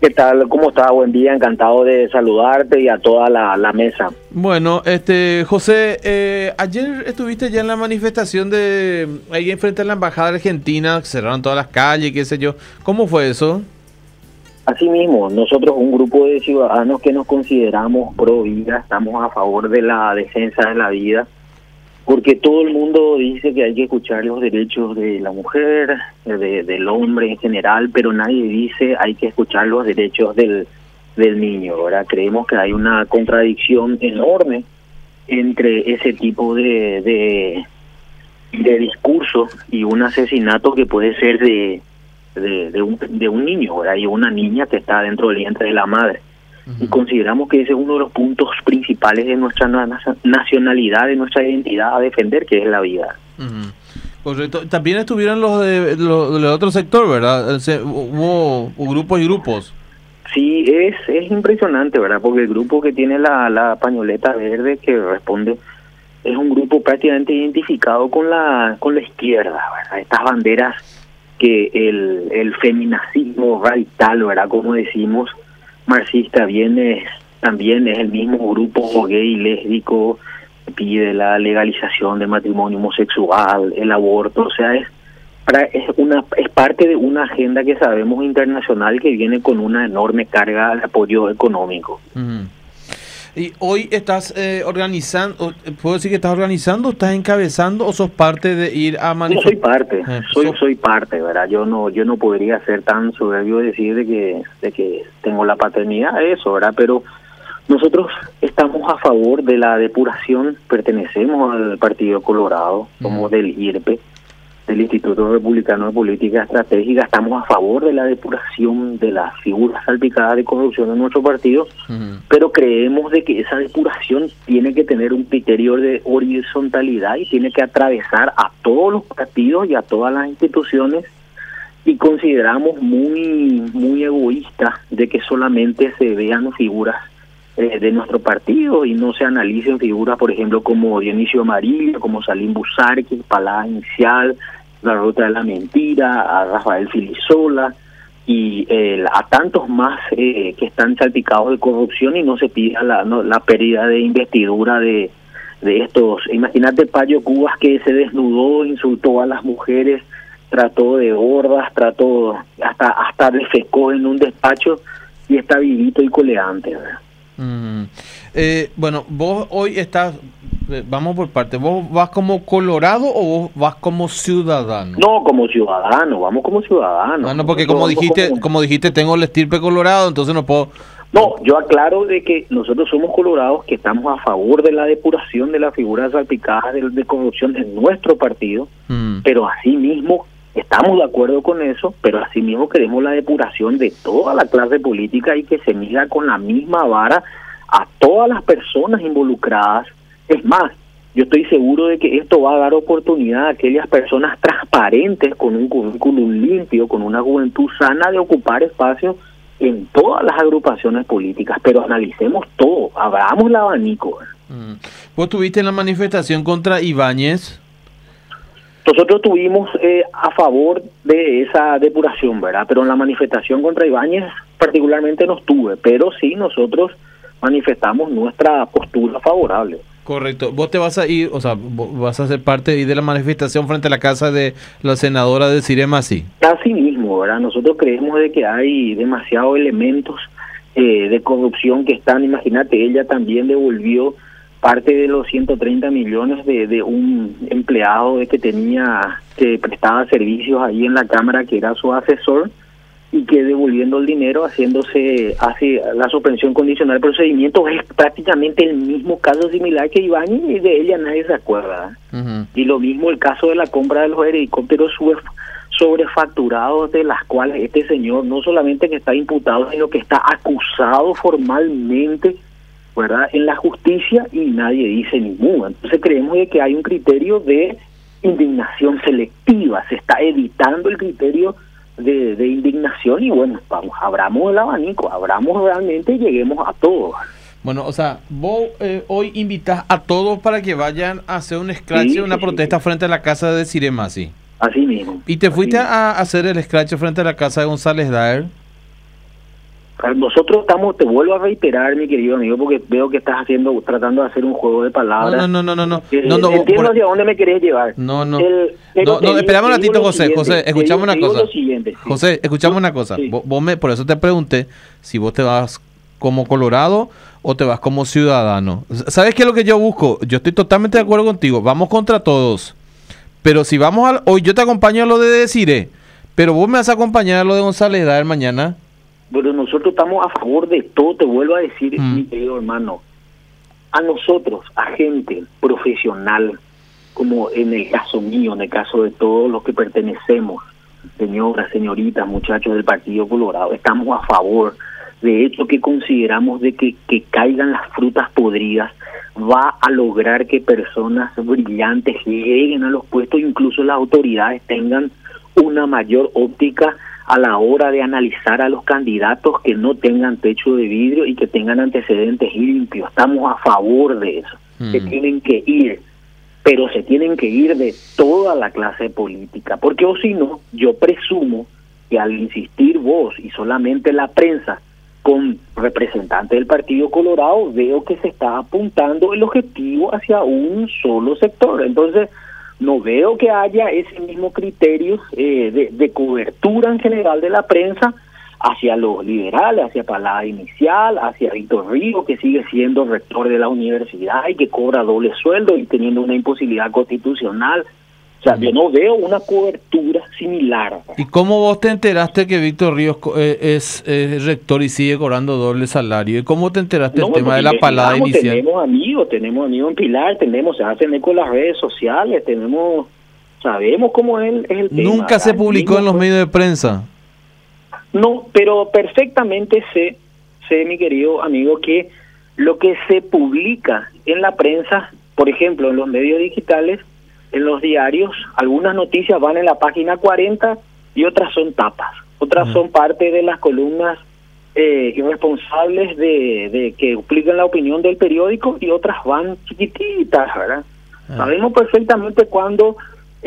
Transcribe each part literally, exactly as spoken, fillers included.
¿Qué tal? ¿Cómo estás? Buen día, encantado de saludarte y a toda la, la mesa. Bueno, este José, eh, ayer estuviste ya en la manifestación de ahí enfrente de la Embajada Argentina, cerraron todas las calles, qué sé yo. ¿Cómo fue eso? Asimismo, nosotros, un grupo de ciudadanos que nos consideramos pro vida, estamos a favor de la defensa de la vida, porque todo el mundo dice que hay que escuchar los derechos de la mujer, de, del hombre en general, pero nadie dice hay que escuchar los derechos del, del niño. Ahora creemos que hay una contradicción enorme entre ese tipo de, de, de discurso y un asesinato que puede ser de... De, de, un, de un niño, ¿verdad? Y una niña que está dentro del vientre de la madre. Uh-huh. Y consideramos que ese es uno de los puntos principales de nuestra nacionalidad, de nuestra identidad a defender, que es la vida. Uh-huh. Correcto. También estuvieron los de los del otro sector, ¿verdad? Hubo, hubo grupos y grupos. Sí, es es impresionante, ¿verdad? Porque el grupo que tiene la, la pañoleta verde que responde es un grupo prácticamente identificado con la con la izquierda, ¿verdad? Estas banderas que el, el feminacismo radical, ¿verdad? Como decimos, marxista, viene también es el mismo grupo gay y lésbico que pide la legalización del matrimonio homosexual, el aborto, o sea, es es una es parte de una agenda que sabemos internacional que viene con una enorme carga de apoyo económico. Uh-huh. Y hoy estás eh, organizando, ¿puedo decir que estás organizando, estás encabezando o sos parte de ir a manifestar? Yo soy parte, eh, soy soy parte, ¿verdad? Yo no yo no podría ser tan soberbio de decir de que de que tengo la paternidad de eso, ¿verdad? Pero nosotros estamos a favor de la depuración, pertenecemos al Partido Colorado, somos uh-huh. del I R P, del Instituto Republicano de Política Estratégica, estamos a favor de la depuración de las figuras salpicadas de corrupción en nuestro partido, uh-huh. pero creemos de que esa depuración tiene que tener un criterio de horizontalidad y tiene que atravesar a todos los partidos y a todas las instituciones, y consideramos muy muy egoísta de que solamente se vean figuras eh, de nuestro partido y no se analicen figuras, por ejemplo, como Dionisio Amarillo, como Salim Busarqui, Palada Inicial, La Ruta de la Mentira, a Rafael Filisola y eh, a tantos más eh, que están salpicados de corrupción y no se pida la, no, la pérdida de investidura de, de estos. Imagínate Payo Cubas, que se desnudó, insultó a las mujeres, trató de gordas, trató hasta hasta defecó en un despacho y está vivito y coleante, ¿verdad? Mm. Eh, bueno, vos hoy estás, eh, vamos por parte, ¿vos vas como colorado o vos vas como ciudadano? No, como ciudadano, vamos como ciudadano. Ah, no, porque como dijiste, como... como dijiste, tengo el estirpe colorado, entonces no puedo... No, yo aclaro de que nosotros somos colorados, que estamos a favor de la depuración de las figuras salpicadas de, de corrupción en nuestro partido, mm. pero asimismo estamos de acuerdo con eso, pero asimismo queremos la depuración de toda la clase política y que se mida con la misma vara a todas las personas involucradas. Es más, yo estoy seguro de que esto va a dar oportunidad a aquellas personas transparentes, con un currículum limpio, con una juventud sana, de ocupar espacios en todas las agrupaciones políticas, pero analicemos todo, abramos el abanico. Mm. ¿Vos estuviste en la manifestación contra Ibáñez? Nosotros estuvimos eh, a favor de esa depuración, ¿verdad? Pero en la manifestación contra Ibáñez particularmente no estuve, pero sí nosotros manifestamos nuestra postura favorable. Correcto. Vos te vas a ir, o sea, vas a ser parte de la manifestación frente a la casa de la senadora de Cirema, sí. Así mismo, ¿verdad? Nosotros creemos de que hay demasiados elementos eh, de corrupción que están, imagínate, ella también devolvió parte de los ciento treinta millones de, de un empleado de que tenía, que prestaba servicios ahí en la Cámara, que era su asesor, y que devolviendo el dinero, haciéndose hace la suspensión condicional del procedimiento, es prácticamente el mismo caso similar que Ibáñez, y de ella nadie se acuerda. Uh-huh. Y lo mismo el caso de la compra de los helicópteros sobrefacturados, de las cuales este señor no solamente que está imputado, sino que está acusado formalmente, ¿verdad?, en la justicia, y nadie dice ni mu. Entonces creemos de que hay un criterio de indignación selectiva, se está evitando el criterio de, de indignación, y bueno, vamos, abramos el abanico, abramos realmente y lleguemos a todos. Bueno, o sea, vos eh, hoy invitas a todos para que vayan a hacer un escrache, sí, una sí, protesta sí. frente a la casa de Cirema, ¿sí? Así mismo. ¿Y te fuiste mismo. a hacer el escrache frente a la casa de González Daer? Nosotros estamos, te vuelvo a reiterar, mi querido amigo, porque veo que estás haciendo, tratando de hacer un juego de palabras. No, no, no, no, no. Eh, no, no entiendo por... hacia dónde me querés llevar. No, no. El, no, no, esperamos un ratito, José. Siguiente, José, escuchamos una cosa. Siguiente, sí. José, escuchamos una cosa. Sí. Vos, vos me, por eso te pregunté si vos te vas como colorado o te vas como ciudadano. ¿Sabes qué es lo que yo busco? Yo estoy totalmente de acuerdo contigo. Vamos contra todos. Pero si vamos a... Hoy yo te acompaño a lo de Desiré, pero vos me vas a acompañar a lo de González Daer mañana. Pero nosotros estamos a favor de todo, te vuelvo a decir, mm. mi querido hermano. A nosotros, a gente profesional, como en el caso mío, en el caso de todos los que pertenecemos, señoras, señoritas, muchachos del Partido Colorado, estamos a favor. De hecho, que consideramos de que, que caigan las frutas podridas va a lograr que personas brillantes lleguen a los puestos, incluso las autoridades tengan una mayor óptica a la hora de analizar a los candidatos que no tengan techo de vidrio y que tengan antecedentes limpios. Estamos a favor de eso. Mm. Se tienen que ir, pero se tienen que ir de toda la clase política, porque o si no, yo presumo que al insistir vos y solamente la prensa con representantes del Partido Colorado, veo que se está apuntando el objetivo hacia un solo sector. Entonces, no veo que haya ese mismo criterio eh, de, de cobertura en general de la prensa hacia los liberales, hacia Palada Inicial, hacia Víctor Ríos, que sigue siendo rector de la universidad y que cobra doble sueldo y teniendo una imposibilidad constitucional. O sea, yo no veo una cobertura similar. ¿Y cómo vos te enteraste que Víctor Ríos eh, es eh, rector y sigue cobrando doble salario? ¿Y cómo te enteraste del no, tema de la Palada Inicial? Tenemos amigos, tenemos amigos en Pilar, tenemos, se hacen eco en las redes sociales, tenemos, sabemos cómo es el, es el tema. ¿Nunca se publicó en los medios de prensa? No, pero perfectamente sé, sé, mi querido amigo, que lo que se publica en la prensa, por ejemplo, en los medios digitales, en los diarios, algunas noticias van en la página cuarenta y otras son tapas. Otras uh-huh. son parte de las columnas eh, irresponsables de, de que explican la opinión del periódico y otras van chiquititas, ¿verdad? Uh-huh. Sabemos perfectamente cuando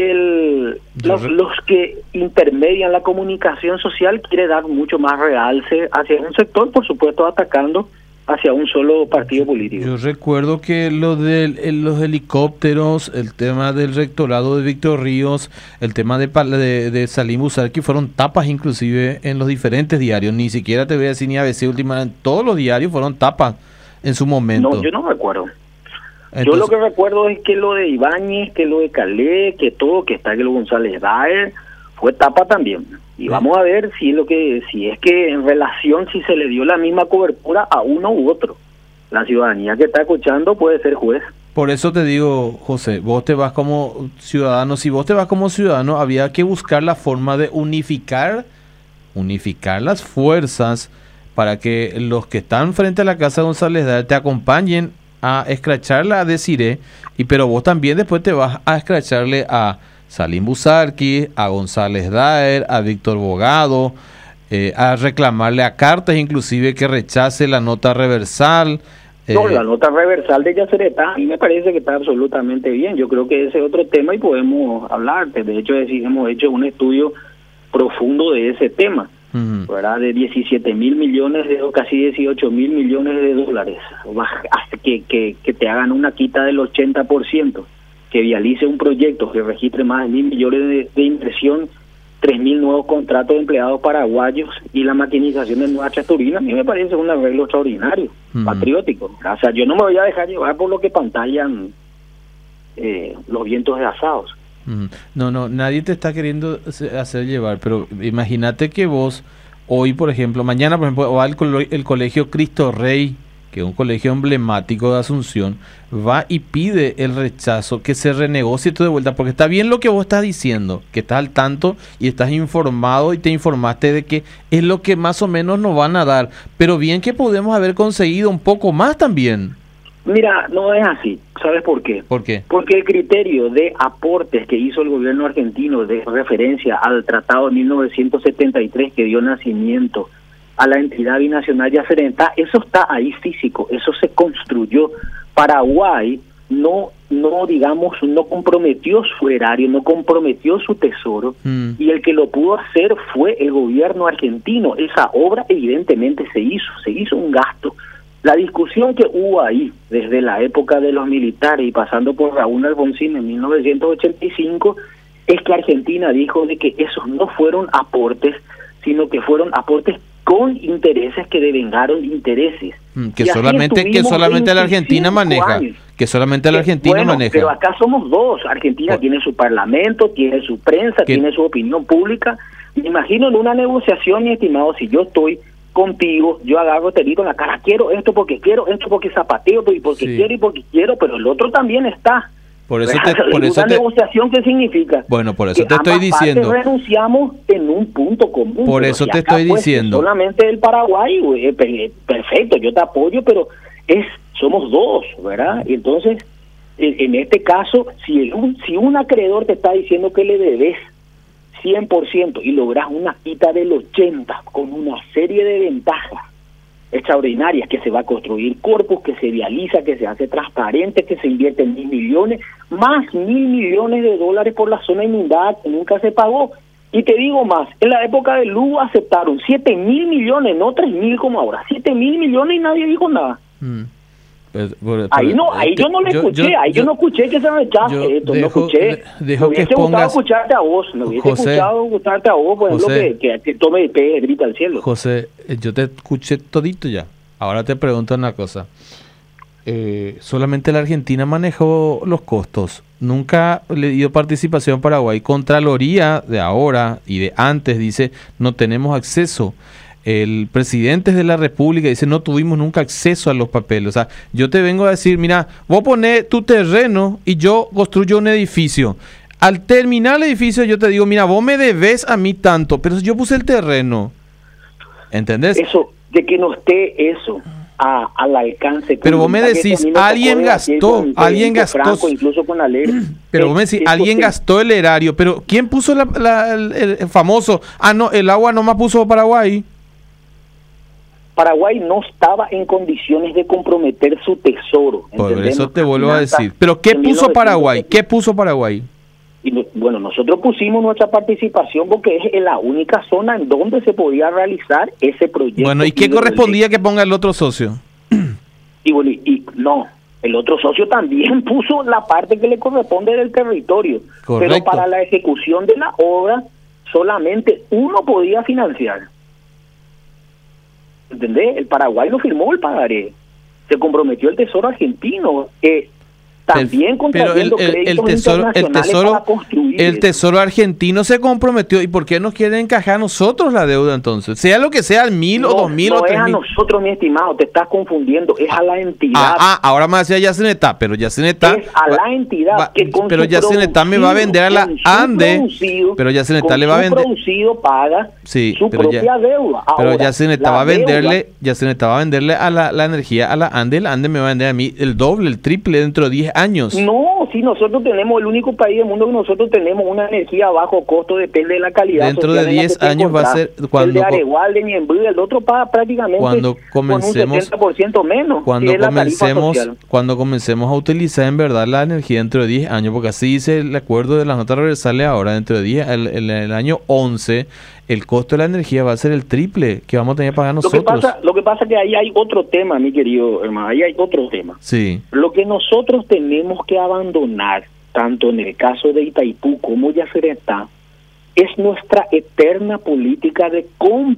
el, los, los que intermedian la comunicación social quiere dar mucho más realce hacia un sector, por supuesto atacando hacia un solo partido político. Yo recuerdo que lo de los helicópteros, el tema del rectorado de Víctor Ríos, el tema de, de, de Salim Busarqui fueron tapas inclusive en los diferentes diarios. Ni siquiera te voy a decir ni A B C última, en todos los diarios fueron tapas en su momento. No, yo no recuerdo. Entonces, yo lo que recuerdo es que lo de Ibáñez, que lo de Calé, que todo, que está que lo González Daer, fue tapa también. Y sí. Vamos a ver si es lo que si es que en relación si se le dio la misma cobertura a uno u otro. La ciudadanía que está escuchando puede ser juez. Por eso te digo, José, vos te vas como ciudadano. Si vos te vas como ciudadano, había que buscar la forma de unificar, unificar las fuerzas para que los que están frente a la casa de González Daer te acompañen a escracharle a Desiré, y pero vos también después te vas a escracharle a Salim Busarqui, a González Daer, a Víctor Bogado, eh, a reclamarle a Cartes inclusive que rechace la nota reversal. Eh. No, la nota reversal de Yacyretá a mí me parece que está absolutamente bien. Yo creo que ese es otro tema y podemos hablar. De hecho, hemos hecho un estudio profundo de ese tema, uh-huh. ¿verdad? De diecisiete mil millones, de casi dieciocho mil millones de dólares, hasta que, que, que te hagan una quita del ochenta por ciento. Que vialice un proyecto que registre más de mil millones de, de inversión, tres mil nuevos contratos de empleados paraguayos y la maquinización de Nueva Chaturina, a mí me parece un arreglo extraordinario, mm. patriótico. O sea, yo no me voy a dejar llevar por lo que pantallan eh, los vientos de asados. Mm. No, no, nadie te está queriendo hacer llevar, pero imagínate que vos, hoy por ejemplo, mañana por ejemplo, va el, cole- el colegio Cristo Rey, que es un colegio emblemático de Asunción, va y pide el rechazo, que se renegocie todo de vuelta, porque está bien lo que vos estás diciendo, que estás al tanto y estás informado y te informaste de que es lo que más o menos nos van a dar, pero bien que podemos haber conseguido un poco más también. Mira, no es así. ¿Sabes por qué? ¿Por qué? Porque el criterio de aportes que hizo el gobierno argentino de referencia al Tratado de mil novecientos setenta y tres que dio nacimiento a la entidad binacional Yacyretá, eso está ahí físico, eso se construyó. Paraguay no, no digamos, no comprometió su erario, no comprometió su tesoro, mm. y el que lo pudo hacer fue el gobierno argentino. Esa obra evidentemente se hizo, se hizo un gasto. La discusión que hubo ahí, desde la época de los militares y pasando por Raúl Alfonsín en mil novecientos ochenta y cinco, es que Argentina dijo de que esos no fueron aportes, sino que fueron aportes con intereses que devengaron intereses. Mm, que solamente que solamente la Argentina maneja. Años. Que solamente la Argentina bueno, maneja. Pero acá somos dos. Argentina oh. tiene su parlamento, tiene su prensa, ¿Qué? tiene su opinión pública. Me imagino en una negociación, mi estimado, si yo estoy contigo, yo agarro, te digo en la cara, quiero esto porque quiero, esto porque zapateo, y porque sí. quiero y porque quiero, pero el otro también está. Por eso te, por ¿Una eso te, negociación qué significa? Bueno, por eso que te estoy diciendo. Renunciamos en un punto común. Por eso si te acá, estoy pues, diciendo. Solamente el Paraguay, güey, perfecto, yo te apoyo, pero es somos dos, ¿verdad? Y entonces, en, en este caso, si, el, un, si un acreedor te está diciendo que le debes cien por ciento y logras una quita del ochenta por ciento con una serie de ventajas extraordinarias, que se va a construir corpus, que se vializa, que se hace transparente, que se invierte en mil millones, más mil millones de dólares por la zona inundada que nunca se pagó. Y te digo más, en la época de Lugo aceptaron siete mil millones, no tres mil como ahora, siete mil millones y nadie dijo nada. Mm. Pero, pero, ahí no, ahí yo no lo escuché, yo, ahí yo, yo no escuché que se rechace esto, no escuché. Dejo me hubiese que gustado pongas, escucharte a vos, me hubiese José, escuchado escucharte a vos, por ejemplo, José, que, que, que tome el pie, grita al cielo. José, yo te escuché todito ya. Ahora te pregunto una cosa. Eh, solamente la Argentina manejó los costos. Nunca le dio participación a Paraguay. Contraloría de ahora y de antes dice no tenemos acceso. El presidente de la República dice no tuvimos nunca acceso a los papeles. O sea, yo te vengo a decir, mira, vos ponés tu terreno y yo construyo un edificio. Al terminar el edificio yo te digo, mira, vos me debes a mí tanto, pero yo puse el terreno. ¿Entendés? Eso, de que no esté eso a, al alcance. Pero vos me decís, alguien gastó, alguien gastó. Franco, incluso con la ley. Pero vos me decís, alguien que, gastó el erario. Pero ¿quién puso la, la, el, el famoso? Ah, no, el agua nomás puso Paraguay. Paraguay no estaba en condiciones de comprometer su tesoro. Por eso te vuelvo a decir. Pero ¿qué puso Paraguay? ¿Qué puso Paraguay? Y bueno, nosotros pusimos nuestra participación porque es la única zona en donde se podía realizar ese proyecto. Bueno, ¿y qué correspondía que ponga el otro socio? Y bueno, y, y no, el otro socio también puso la parte que le corresponde del territorio. Correcto. Pero para la ejecución de la obra solamente uno podía financiar. ¿Entendés? El Paraguay no firmó el pagaré. Se comprometió el Tesoro argentino. Eh, También contrayendo pero el, el, créditos el tesoro, el tesoro, para construir. El tesoro argentino se comprometió. ¿Y por qué nos quieren encajar a nosotros la deuda entonces? Sea lo que sea, el mil no, o dos mil no o tres mil. No es a nosotros, mi estimado, te estás confundiendo. Es a la entidad. Ah, ah ahora me decía Yacenetá, pero Yacenetá... Es a la entidad va, que con Pero Yacenetá me va a vender a la ANDE. Pero Yacenetá le va a vender... producido paga sí, su pero propia ya, deuda. Ahora, pero Yacenetá va a venderle, deuda, Yacenetá va a venderle a la, la energía a la ANDE. La ANDE me va a vender a mí el doble, el triple dentro de diez años. No, si nosotros tenemos el único país del mundo que nosotros tenemos una energía a bajo costo, depende de la calidad. Dentro de diez años va a ser cuando el de Aregual, de Ñemby, el otro paga prácticamente cuando comencemos, con un setenta por ciento menos. Cuando comencemos, cuando comencemos a utilizar en verdad la energía dentro de diez años, porque así dice el acuerdo de las notas reversales ahora, dentro de diez, el, el, el año once, el costo de la energía va a ser el triple que vamos a tener que pagar nosotros. Lo que pasa, lo que pasa es que ahí hay otro tema, mi querido hermano, ahí hay otro tema. Sí. Lo que nosotros tenemos que abandonar, tanto en el caso de Itaipú como Yacyretá, es nuestra eterna política de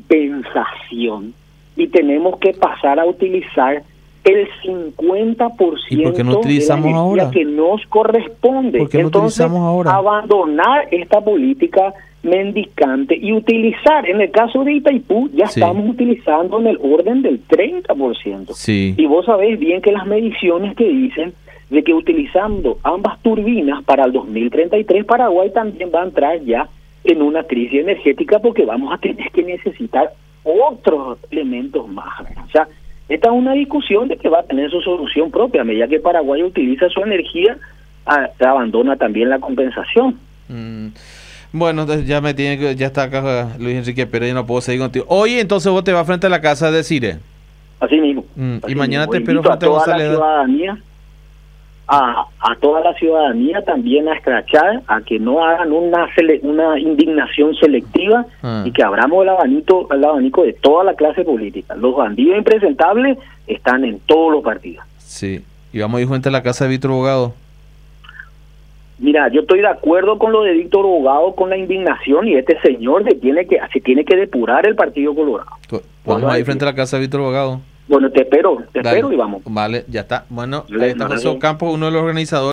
compensación y tenemos que pasar a utilizar el cincuenta por ciento ¿Y por qué no utilizamos de la energía ahora? que nos corresponde. ¿Por qué no Entonces, utilizamos ahora? abandonar esta política mendicante y utilizar, en el caso de Itaipú, ya sí. estamos utilizando en el orden del treinta por ciento. Sí. Y vos sabés bien que las mediciones que dicen de que utilizando ambas turbinas para el dos mil treinta y tres, Paraguay también va a entrar ya en una crisis energética porque vamos a tener que necesitar otros elementos más. O sea, esta es una discusión de que va a tener su solución propia. A medida que Paraguay utiliza su energía, a, abandona también la compensación. Mm. Bueno, ya me tiene que, ya está acá Luis Enrique Pérez, ya no puedo seguir contigo. Oye, entonces vos te vas frente a la casa de Cire. Así mismo. Mm. Así y mañana mismo. te espero Invito frente a toda González. La ciudadanía a, a toda la ciudadanía también a escrachar, a que no hagan una sele, una indignación selectiva ah. y que abramos el abanico, el abanico de toda la clase política. Los bandidos impresentables están en todos los partidos. Sí, y vamos a ir frente a la casa de Víctor Bogado. Mira, yo estoy de acuerdo con lo de Víctor Bogado, con la indignación, y este señor se tiene que, se tiene que depurar el Partido Colorado. Vamos a ir frente a la casa de Víctor Bogado. Bueno, te espero, te Dale. espero y vamos. Vale, ya está. Bueno, ahí está José Ocampo, uno de los organizadores.